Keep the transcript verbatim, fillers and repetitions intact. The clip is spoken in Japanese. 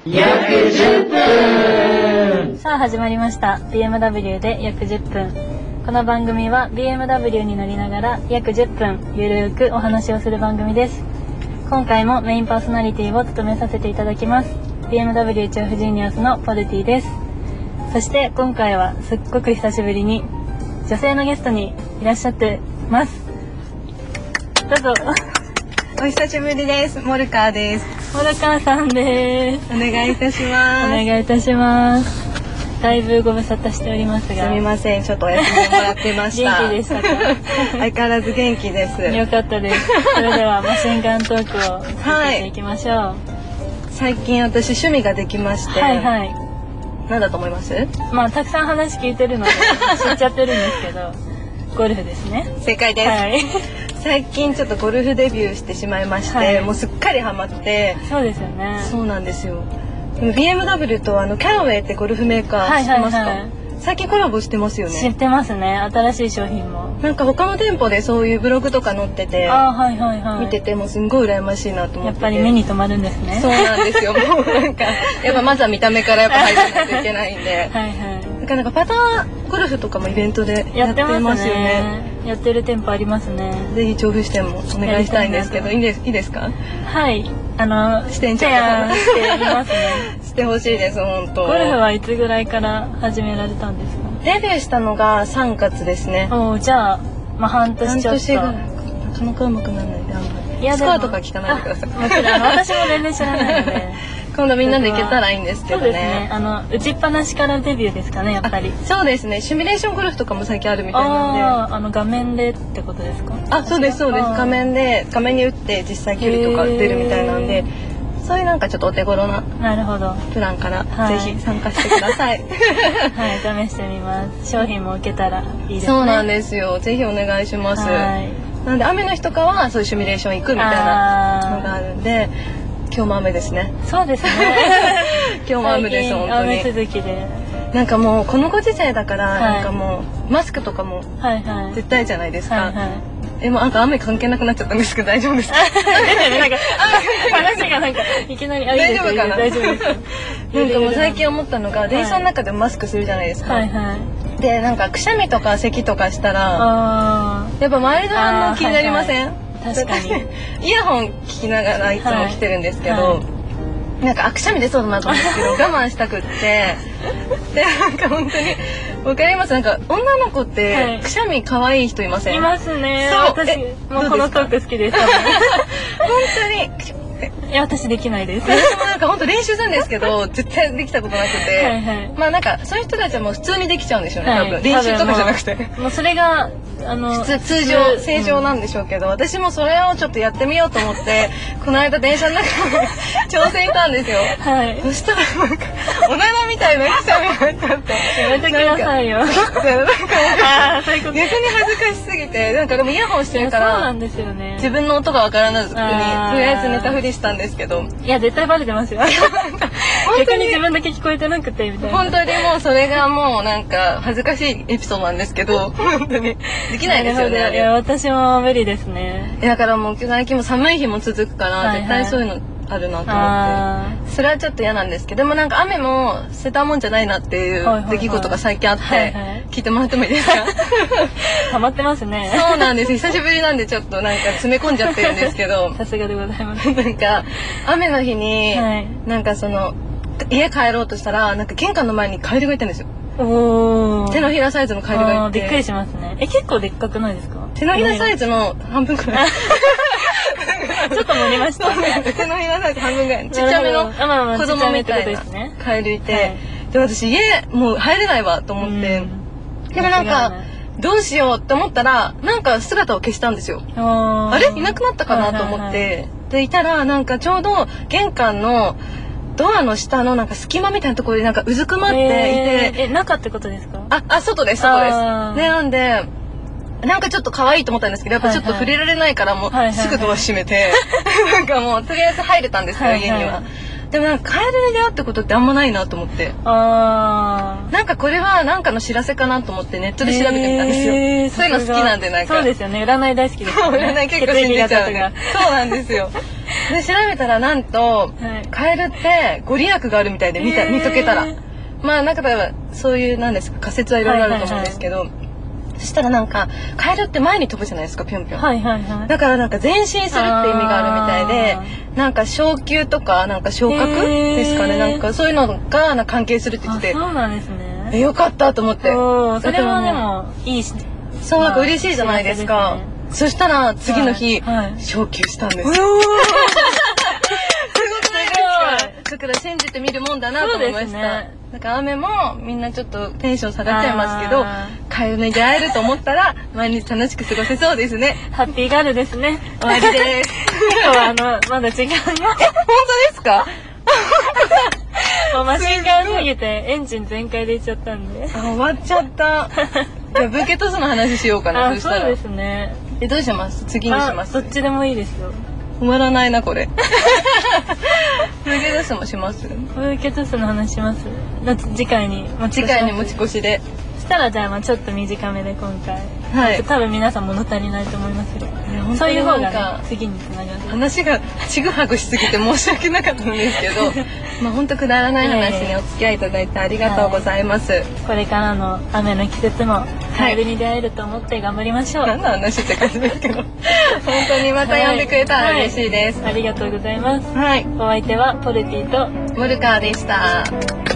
約じゅっぷん。 さあ始まりました ビーエムダブリュー で約じゅっぷん。この番組は ビーエムダブリュー に乗りながら約じゅっぷんゆるーくお話をする番組です。今回もメインパーソナリティを務めさせていただきます ビーエムダブリュー 調布ジーニアスのポルティです。そして今回はすっごく久しぶりに女性のゲストにいらっしゃってます。どうぞ。 お久しぶりです。モルカーです。 モルカーさんです。 お願いいたします。 お願いいたします。だいぶご無沙汰しておりますが、 すみません、ちょっとお休みもらってました。 元気でしたか？ 相変わらず元気です。 よかったです。それではマシンガントークを続けていきましょう。はい、 最近私趣味ができまして、 はいはい。 何だと思います？ まあたくさん話聞いてるので知っちゃってるんですけど、ゴルフですね。 正解です。 はい。 最近ちょっとゴルフデビューしてしまいまして、はい、もうすっかりハマって。 そうですよね。 そうなんですよ。ビーエムダブリュー とあのキャロウェイってゴルフメーカー知ってますか？はいはいはい、最近コラボしてますよね。 知ってますね。新しい商品もなんか他の店舗でそういうブログとか載ってて、 あ、はいはいはい、 見ててもすんごい羨ましいなと思ってて。 やっぱり目に留まるんですね。 そうなんですよ。もうなんかやっぱまずは見た目からやっぱ入らないといけないんではいはい。 なかなかパターゴルフとかもイベントでやってますよね。 やってる店舗ありますね。 ぜひ調布支店もお願いしたいんですけど、いいですいいですか？ はい、あの支店長としていますね。 してほしいです本当。 ゴルフはいつぐらいから始められたんですか？ デビューしたのがさんがつですね。 お、じゃあまあ半年ちょっと。半年ぐらい。 なかなかうまくならないであんまり。いやスコアとか聞かないでください。 もちろん私も全然知らないので。 今度みんなで行けたらいいんですけどね。 そうですね。あの打ちっぱなしからデビューですかね、やっぱり。 そうですね。シミュレーションゴルフとかも最近あるみたいなんで。 ああ、あの画面でってことですか？ あ、そうですそうです。画面で画面に打って実際距離とか出るみたいなんで、そういうなんかちょっとお手頃ななるほどプランからぜひ参加してください。 はい、試してみます。商品も受けたらいいですね。 そうなんですよ。ぜひお願いします。なんで雨の日とかはそういうシミュレーション行くみたいなのがあるんで。今日も雨ですね。 そうですね。 今日も雨です本当に。 雨続きで。 なんかもうこのご時世だから、はい、なんかもうマスクとかも絶対じゃないですか。はいはい、えもうなんか雨関係なくなっちゃったんですけど大丈夫ですか？ なんか話がなんかいきなり大丈夫かな？大丈夫です。なんかもう最近思ったのが電車の中でマスクするじゃないですか。はいはい、でなんかくしゃみとか咳とかしたらやっぱ周りの反応気になりません？はいはい、 確かにイヤホン聞きながらいつも来てるんですけど、はいはい、なんかあくしゃみ出そうだなと思うんですけど我慢したくってでなんか本当にわかります。なんか女の子ってくしゃみ可愛い人いません？ いますね。そう私もうこのトーク好きです。本当にいや私できないです。 私もなんか本当練習するんですけど絶対できたことなくてはい、はい、まあなんかそういう人たちはもう普通にできちゃうんでしょうね、はい、多分練習とかじゃなくてもうそれがあの普通通常正常なんでしょうけど、うん、私もそれをちょっとやってみようと思ってこの間電車の中で挑戦したんですよ。はい、そしたらなんかおならみたいなくしゃみが出ちゃってやめてくださいよ。なんか逆に恥ずかしすぎてなんかでもイヤホンしてるからそうなんですよね。 自分の音がわからずにとりあえず寝たふりしたんですけどいや絶対バレてますよ。逆に自分だけ聞こえてなくてみたいな。 本当にもうそれがもうなんか恥ずかしいエピソードなんですけど本当にできないですよね。 いや私も無理ですね。 だからもう最近も寒い日も続くから、はいはい、絶対そういうのあるなと思ってそれはちょっと嫌なんですけどでもなんか雨も捨てたもんじゃないなっていう出来事が最近あって、はいはいはい、聞いてもらってもいいですか？ ハマってますね。 そうなんです。久しぶりなんでちょっとなんか詰め込んじゃってるんですけどさすがでございます。 なんか雨の日に、はい、なんかその家帰ろうとしたらなんか玄関の前にカエルがいたんですよ。お手のひらサイズのカエルがいてびっくりしますね。え結構でっかくないですか？ 手のひらサイズの半分くらいちょっと盛りました。 手のひらサイズ半分ぐらいちっちゃめの子供みたいなカエルいて、はい、で私家もう入れないわと思って、うん、でもなんかどうしようって思ったらなんか姿を消したんですよ。あれいなくなったかなと思って、はいはいはい、でいたらなんかちょうど玄関のドアの下のなんか隙間みたいなところでなんかうずくまっていて、 えー、え中ってことですか？ ああ外です外です。でなんでなんかちょっと可愛いと思ったんですけどやっぱちょっと触れられないからもうすぐドア閉めてなんかもうとりあえず入れたんですよ、はいはい、家には。でもなんかカエルに出会ったことってあんまないなと思ってあなんかこれはなんかの知らせかなと思ってネットで調べてみたんですよ、えー、そういうの好きなんでなんかそうですよね占い大好きですよね。 占い結構信じちゃうね。そうなんですよで調べたらなんと、 はい、 カエルってご利益があるみたいで見た見かけたら、まあなんか例えばそういうなんですか仮説はいろいろあると思うんですけど、はいはいはい、そしたらなんかカエルって前に飛ぶじゃないですか、ぴょんぴょん、 はいはいはい、 だからなんか前進するって意味があるみたいで、なんか昇級とかなんか昇格ですかね、なんかそういうのがなんか関係するって言ってて、 そうなんですね。 えよかったと思って、 それはでもいいし、 そうなんか嬉しいじゃないですか。そしたら次の日、はいはい、昇級したんです。すごくないですか。だから信じてみるもんだなと思いました。ね、なんか雨もみんなちょっとテンション下がっちゃいますけど、カエルに出会えると思ったら毎日楽しく過ごせそうですね。 ハッピーガールですね。 終わりです。 今日はあのまだ時間が。 え、本当ですか？ もうマシンガンすぎてエンジン全開でいっちゃったんで。 あ、終わっちゃった。じゃあブーケトスの話しようかな。 あ、そそうですね。 え、どうします？次にします？ どっちでもいいですよ。 止まらないなこれ。ブーケトスもします？ ブーケトスの話します？だって次回に持ち越し。 次回に持ち越しで。 したらじゃあまあちょっと短めで今回。はい。多分皆さん物足りないと思いますよ。そういう方が、ね、次につながる。 話がちぐはぐしすぎて申し訳なかったんですけど、まあ本当くだらない話にお付き合いいただいてありがとうございます。はい、 これからの雨の季節もカエルに出会えると思って頑張りましょう。 何の話って感じですけど、本当にまた呼んでくれたら嬉しいです。 はいはい、ありがとうございます。 はい。 お相手はポルティとモルカーでした。